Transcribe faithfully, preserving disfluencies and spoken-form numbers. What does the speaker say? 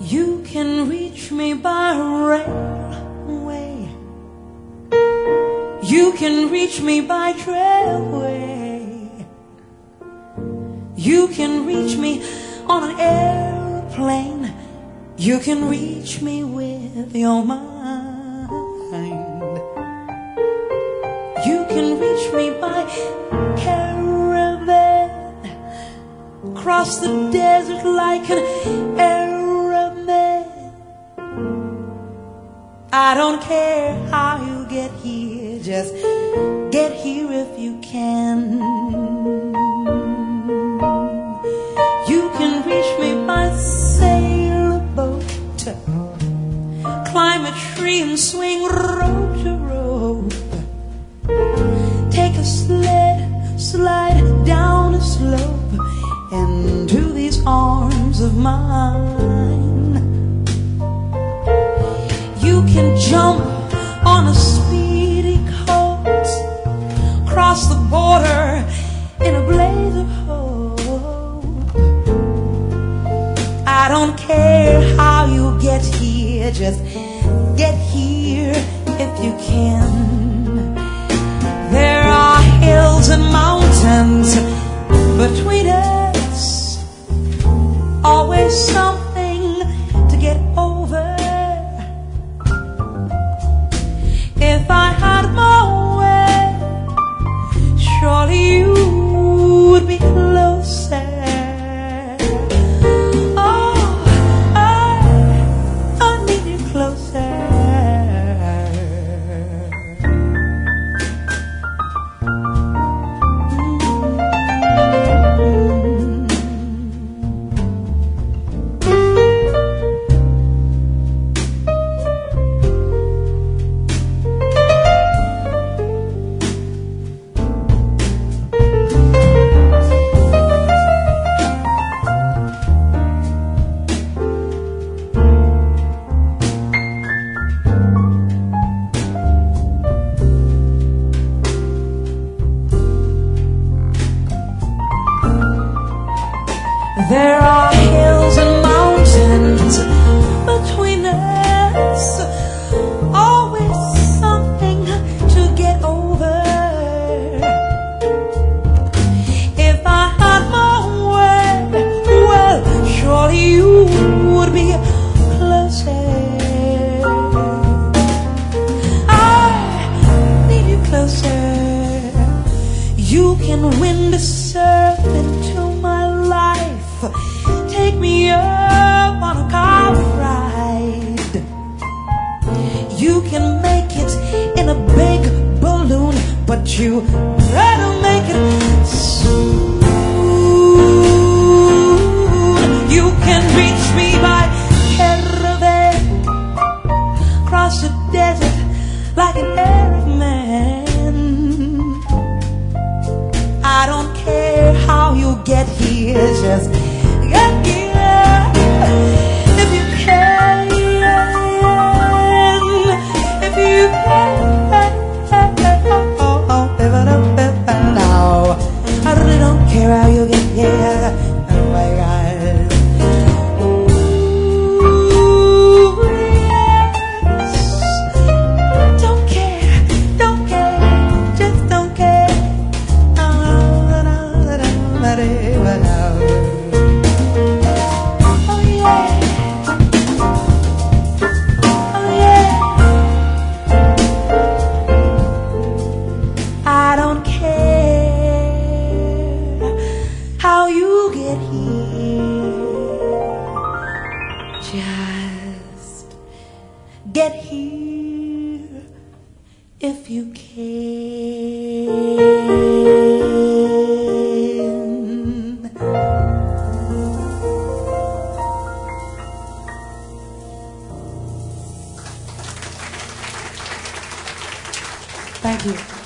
You can reach me by railway, you can reach me by trailway, you can reach me on an airplane, you can reach me with your mind, you can reach me by caravan, cross the desert like an Arab man. I don't care how you get here, just get here if you can. You can reach me by sailboat, climb a tree and swing rope to rope, take a sled, slide down a slope into these arms of mine. You can jump on a speedy coat, cross the border in a blaze of hope. I don't care how you get here, just get here if you can. There are hills and mountains between us, always something to get over. If I had my way, surely you would be closer. Oh, I, I need you closer. There are hills and mountains between us, always something to get over. If I had my way, well, surely you would be closer. I need you closer. You can win the surf into my life, take me up on a car ride. You can make it in a big balloon, but you better make it soon. You can reach me by caravan, cross the desert like an Arab man. I don't care how you get here, just get here if you can, if you can. Now, I really don't care how you get here. Oh my God. Ooh, yes. Don't care, don't care, just don't care. No, no, no, no, no, no, no. I don't care how you get here, just get here if you can. Thank you.